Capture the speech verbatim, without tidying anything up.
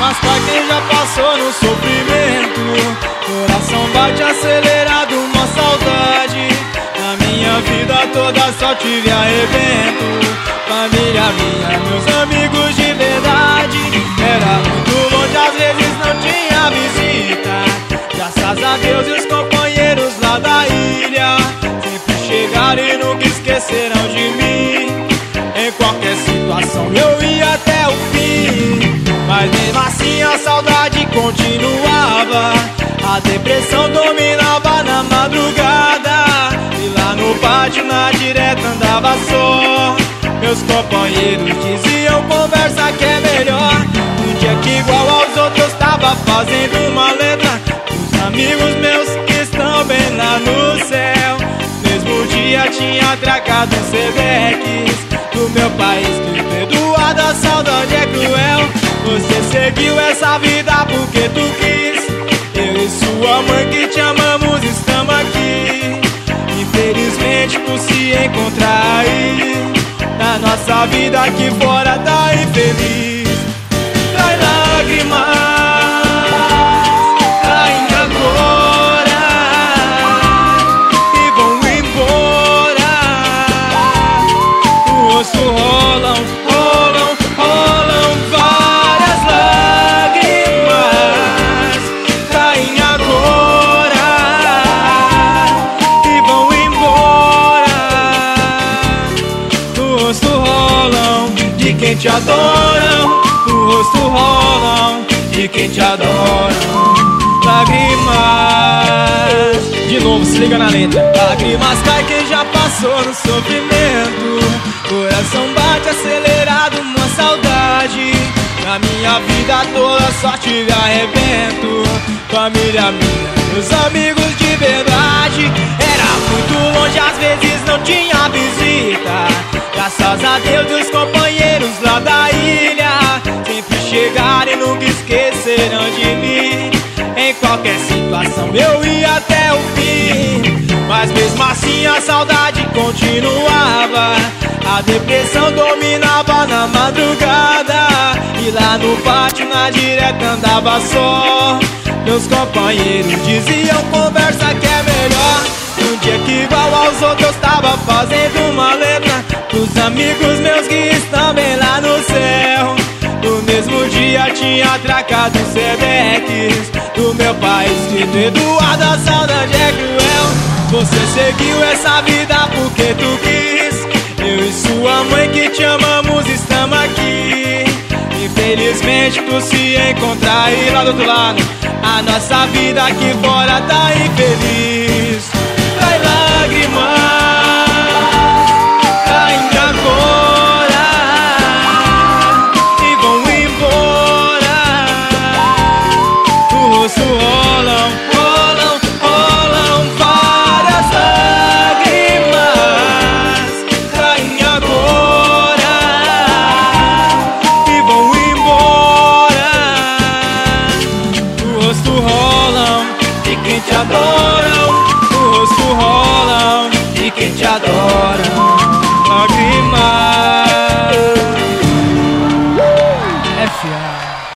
lágrimas cai quem já passou no sofrimento. Coração bate acelerado, uma saudade. Na minha vida toda só tive arrebento. Família minha, meus amigos de verdade. Era muito longe, às vezes não tinha visita. Graças a Deus e os companheiros lá da ilha sempre chegaram e nunca esqueceram de mim. Em qualquer situação eu ia até o fim, mas mesmo assim a saudade continuava. A depressão dominava na madrugada, e lá no pátio na direta andava só. Meus companheiros diziam conversa que é melhor. Um dia que igual aos outros tava fazendo uma letra os amigos meus que estão bem lá no céu. Mesmo dia tinha atracado um Sedex do meu país, que perdoada, a saudade é cruel. Você seguiu essa vida porque tu quis. Eu e sua mãe que te amamos estamos aqui. Infelizmente tu se encontra aí. Na nossa vida aqui fora tá infeliz. Trai lágrimas, caem agora e vão embora. O rosto rolam, rolam, rolam várias lágrimas. Caem agora e vão embora. No rosto rolam de quem te adoram. No rosto rolam de quem te adoram. Lágrimas. De novo, se liga na letra. Lágrimas cai quem já passou no sofrimento. Coração bate acelerado, uma saudade. Na minha vida toda só tive arrebento. Família minha, meus amigos de verdade. Era muito longe, às vezes não tinha visita. Graças a Deus e os companheiros lá da ilha sempre chegaram e nunca esqueceram de mim. Em qualquer situação eu ia até o fim, mas mesmo assim a saudade continuava. A depressão dominava na madrugada, e lá no pátio na direta andava só. Meus companheiros diziam conversa que é melhor. Um dia que igual aos outros tava fazendo uma letra pros amigos meus que estão bem lá no céu. No mesmo dia tinha atracado um Sedex do meu país, que perdoada, a saudade é cruel. Você seguiu essa vida porque tu quis. Eu e sua mãe que te amamos estamos aqui. Infelizmente tu se encontra aí lá do outro lado. A nossa vida aqui fora tá infeliz. Trai lágrimas, caem agora e vão embora. O rosto rolam, rolam, rolam várias lágrimas. Caem agora e vão embora. O rosto rolam de quem te adora.